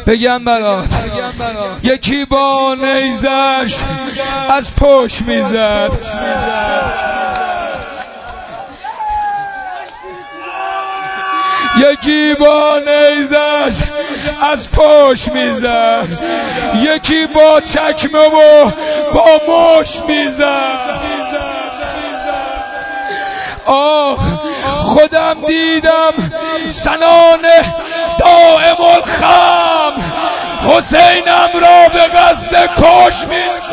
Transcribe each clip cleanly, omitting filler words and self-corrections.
بگم برات یکی با نیزش از پشت میزد، یکی با نیزش از پشت میزد، یکی با چکمه و با مشت میزد. آه خودم دیدم سنان دائم الخم حسینم را به قصد کش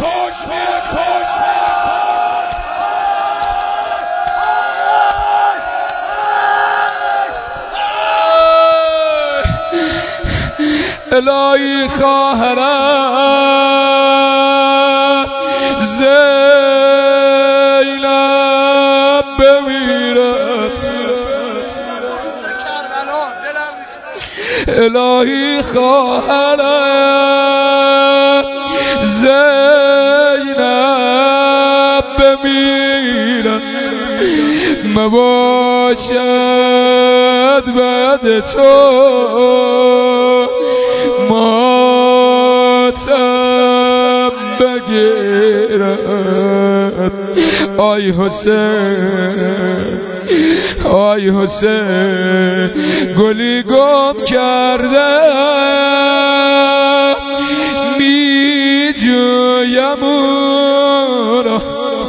الهی خواهرم زینب بمیرد، الهی خواهرم زینب بمیرد، مباشد بعد تو ماتم بگیرد. آی حسین، آی حسین، گلی گم کرده می جویم او را،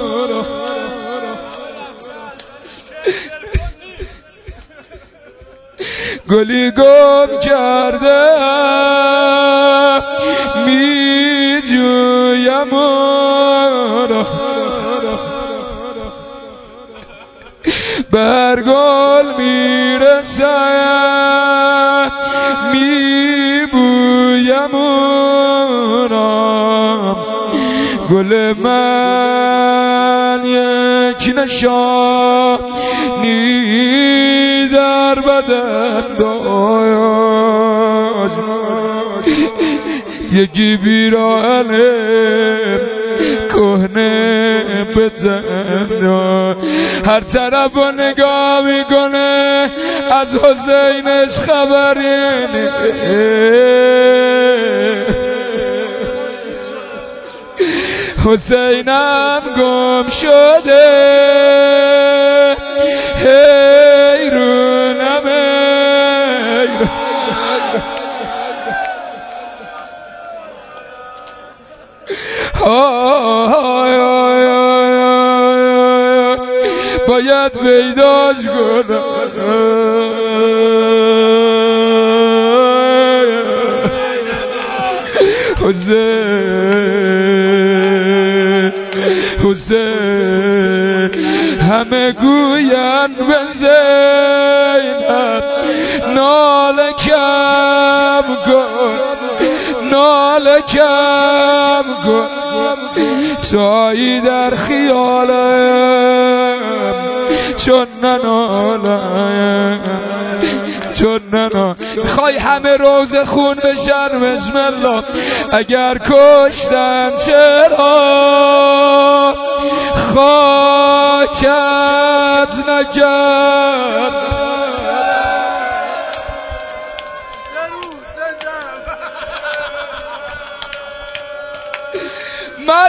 گلی گم کرده می جویم او را، بر گل می رسد می بویم او را، گل من یک نشانی در بدن داشت، یکی پیراهن کهنه بزن، هر طرف رو نگاه میکنه از حسینش خبری حسینم گم شده حیرونم باید پیداش کنم، حسین حسین همه گوین به زینب ناله کم کن، ناله کم کن، تویی در خیالم چون ننالم، چون ننالم. میخوای همه روز خون بشن؟ بسم الله. اگر کشتم چرا خاکت نکرد، من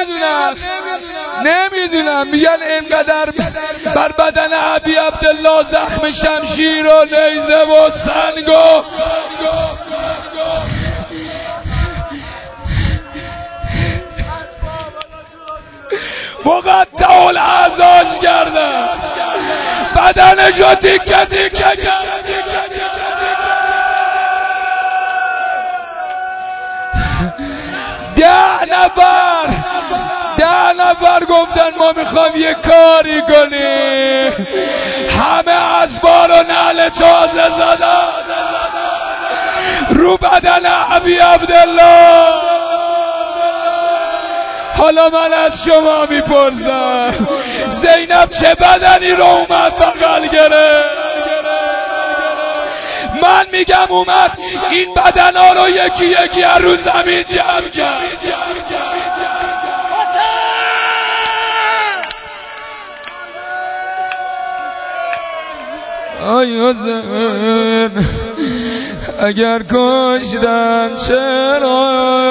نمیدونم میگن اینقدر بر بدن ابی عبدالله زخم شمشیر و نیزه و سنگ و مقطع الاعضاش کردن، بدنشو تیکه تیکه کردن. 10 نفر گفتن ما میخوایم یه کاری کنیم، همه اسبار و نعل تازه زدن رو بدن ابی عبدالله. حالا من از شما میپرسم زینب چه بدنی رو اومد بغل گرفت؟ من میگم اومد این بدنا رو یکی یکی از رو زمین جمع کرد. آی حسین، اگر کشتن چرا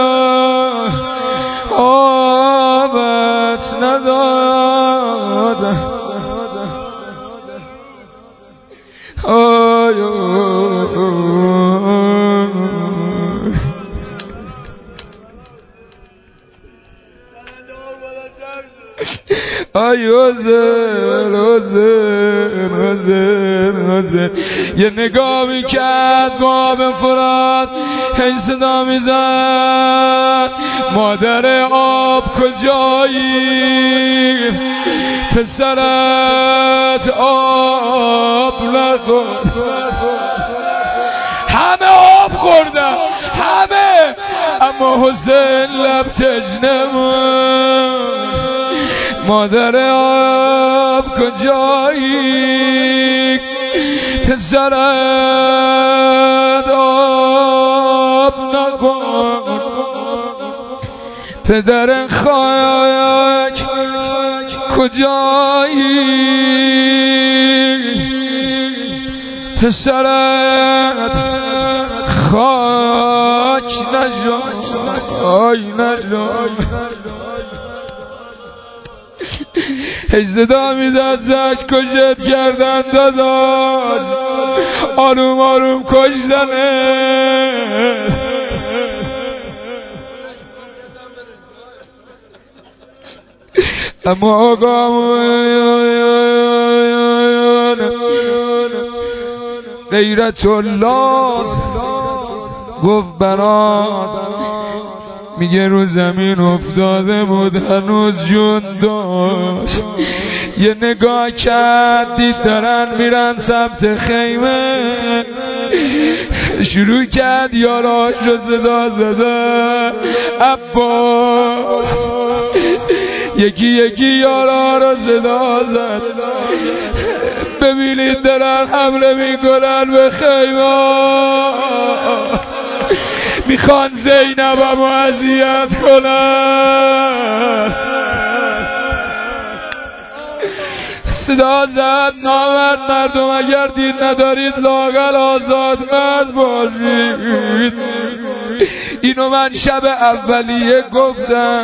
آبت نداد حسین یه نگاه میکرد با آب فرات هی صدا میزد مادر آب کجایی پسرت آب نخورد همه آب خوردن همه اما حسین لب تشنه بود مادر آب کجایی پسرت آب نخورد پدر خاک کجایی پسرت خاک نشد هی صدا میزد زش کشت کردن داداش آروم آروم کشتنه اما آقامون غیرت الله گفت بنات میگه رو زمین افتاده بود هنوز جون داشت یه نگاه کرد دید دارن میرن سمت خیمه شروع کرد یاراش رو صدا زده عباس یکی یکی یارا رو صدا زد ببینید دارن حمله میکنن به خیمه میخوان زینبم اذیت کنن صدا زد نامرد مردم اگر دین ندارید لااقل آزاد مرد باشید اینو من شب اولیه گفتم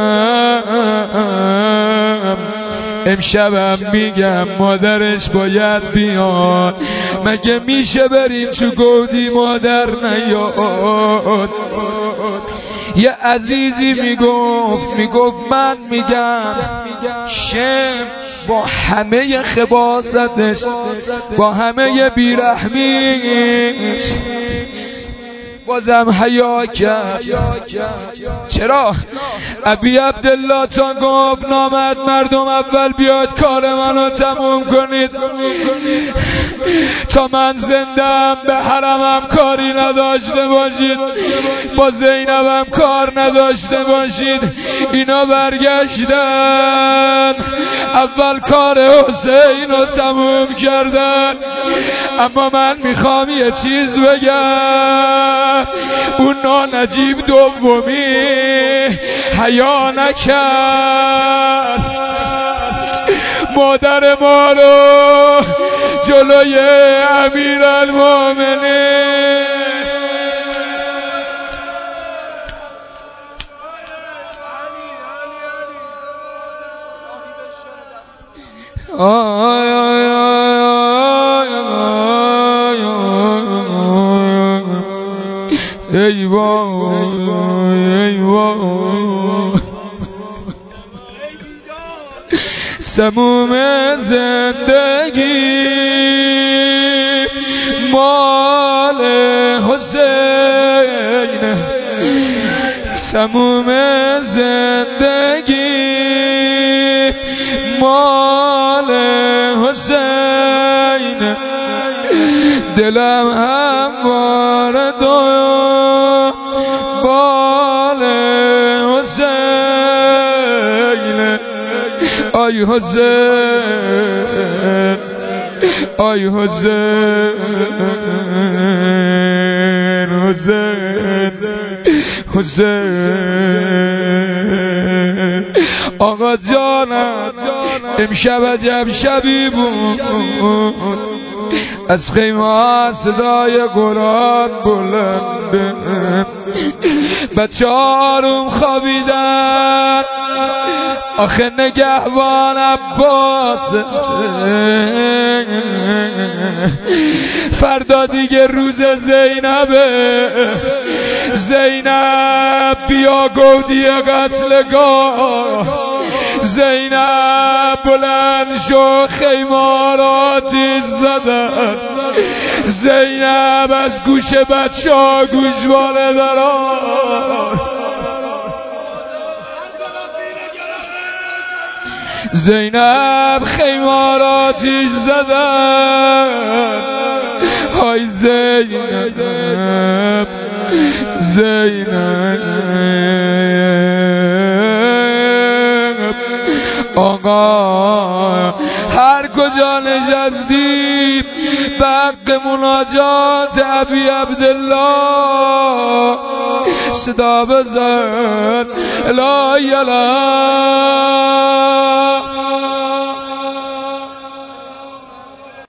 امشبم میگم مادرش باید بیاد مگه میشه بریم چو گودی مادر نیاد یه عزیزی میگفت من میگم شم با همه خباستش با همه بیرحمیش بازم حیا کرد چرا؟ ابی عبدالله تا گفت نامرد مردم اول بیاد کار منو تموم کنید تا من زندم به حرمم کاری نداشته باشید با زینبم کار نداشته باشید اینا برگشتن اول کار حسین رو تموم کردن اما من میخوام یه چیز بگم اون نانجیب دومی حیا نکرد مادر ما رو جلوی امیرالمومنین ای وای سموم زندگی مال حسین سموم زندگی مال حسین دلم همواره بال حسین آی حسین آی حسین حسین حسین آقا جانم امشب عجب شبی بود از خیمه صدای قرآن بلنده بچه آروم خوابیدن آخه نگهبان عباس فردا دیگه روز زینبه زینب بیا گودی قتلگاه زینب بلند شو خیمه را آتیش زدن زینب از گوش بچه ها گوشواره دارن زینب خیمه را آتیش زدن های زینب زینب آقا هر کجا نشستی به حق مناجات ابی عبدالله صدا بزن لا اله